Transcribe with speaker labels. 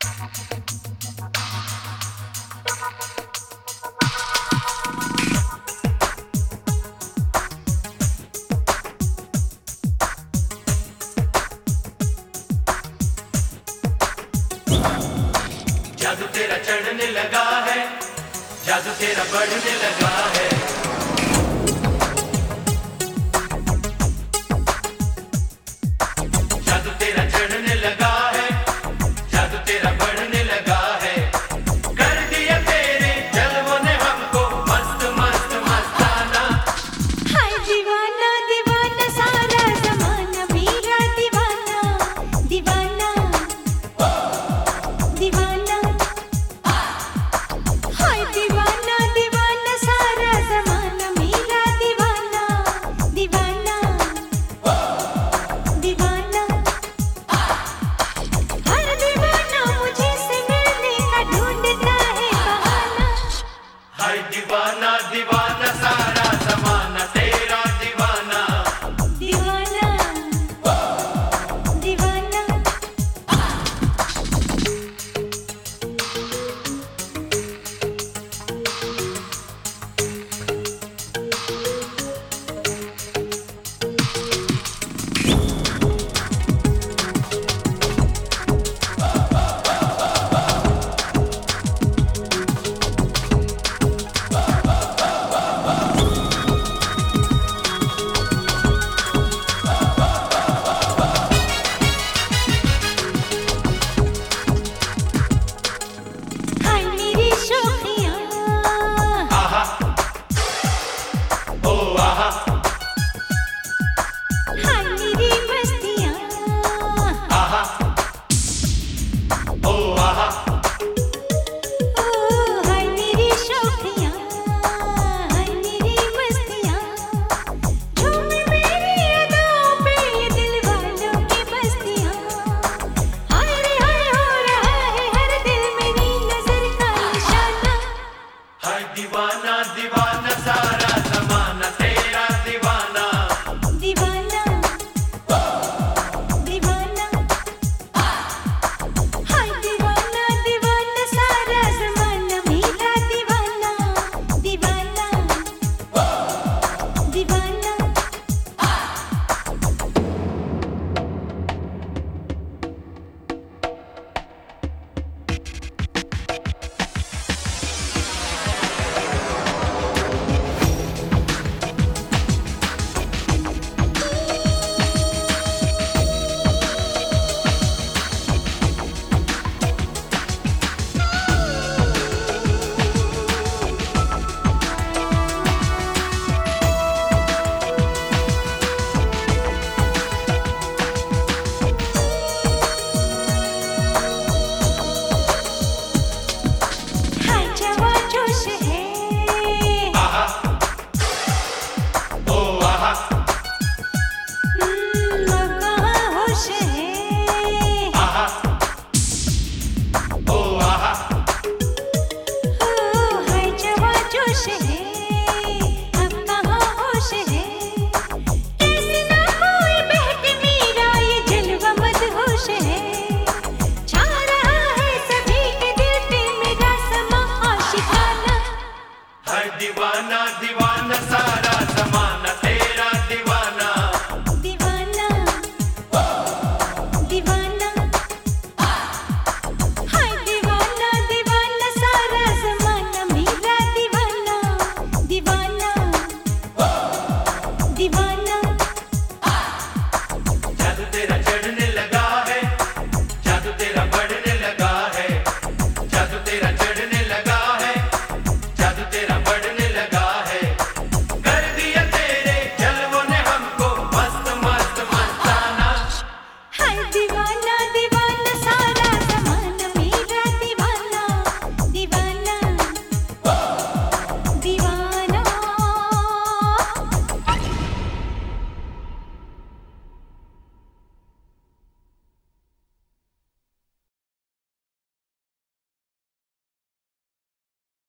Speaker 1: जादू तेरा चढ़ने लगा है, जादू तेरा बढ़ने लगा है। जादू तेरा चढ़ने लगा है, जादू तेरा बढ़ने लगा है। कर दिया तेरे जलवों ने हमको मस्त मस्त मस्ताना।
Speaker 2: हाय दीवाना दीवाना सारा ज़माना मेरा दीवाना दीवाना दीवाना। हाय दीवाना दीवाना सारा ज़माना मेरा दीवाना दीवाना दीवाना। हर दीवाना मुझे से मिलने का ढूंढता है बहाना।
Speaker 1: हाय दीवाना दीवाना सारा जमाना तेरा दीवाना।
Speaker 2: दीवाना दीवाना। हाय मेरी शौकियाँ
Speaker 1: आहा ओ आहा
Speaker 2: हाय मेरी मस्तियाँ
Speaker 1: आहा